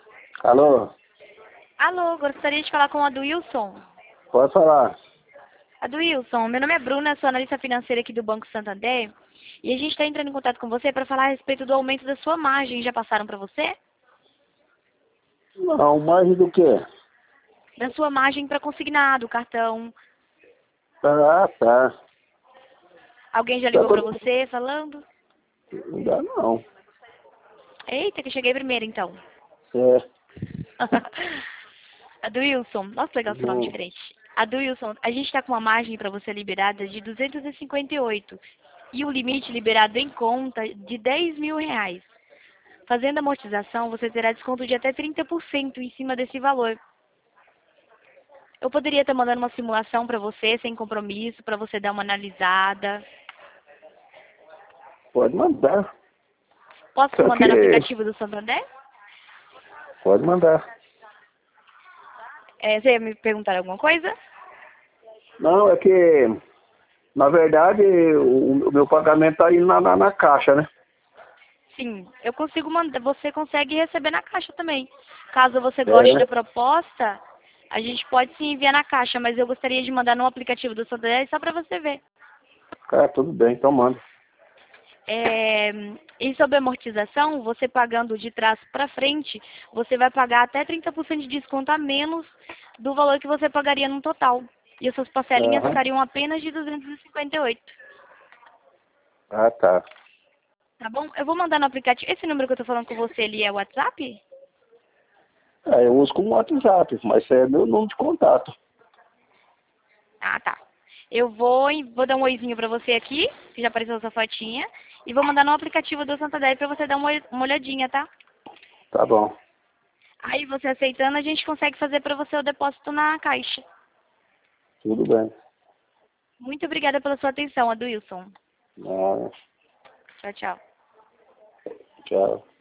Alô? Alô, gostaria de falar com a Wilson. Pode falar. Wilson, meu nome é Bruna, sou analista financeira aqui do Banco Santander. E a gente está entrando em contato com você para falar a respeito do aumento da sua margem. Já passaram para você? Não, mais do que? Da sua margem para consignado, cartão. Ah, tá. Alguém já Tá ligou para todo... você falando? Ainda não. Eita, que eu cheguei primeiro então. É. Wilson, nossa, legal seu nome Não. diferente. Wilson, a gente está com uma margem para você liberada de 258 e o limite liberado em conta de R$ 10.000. Fazendo a amortização, você terá desconto de até 30% em cima desse valor. Eu poderia estar mandando uma simulação para você, sem compromisso, para você dar uma analisada. Pode mandar. Posso Só mandar no que... aplicativo do Santander? Pode mandar. Você ia me perguntar alguma coisa? Não, é que... Na verdade, o meu pagamento tá indo na caixa, né? Sim, eu consigo mandar. Você consegue receber na caixa também. Caso você goste da É. proposta, a gente pode sim enviar na caixa, mas eu gostaria de mandar no aplicativo do Santander só para você ver. Tudo bem, então manda. E sobre amortização, você pagando de trás para frente, você vai pagar até 30% de desconto a menos do valor que você pagaria no total. E as suas parcelinhas Aham. ficariam apenas de 258. Ah, tá. Tá bom? Eu vou mandar no aplicativo. Esse número que eu tô falando com você, ele é WhatsApp? Eu uso como WhatsApp, mas é meu número de contato. Ah, tá. Eu vou dar um oizinho pra você aqui, que já apareceu a sua fotinha, e vou mandar no aplicativo do Santander pra você dar uma olhadinha, tá? Tá bom. Aí você aceitando, a gente consegue fazer pra você o depósito na caixa. Tudo bem. Muito obrigada pela sua atenção, Wilson. Ah, Tchau, tchau. tchau.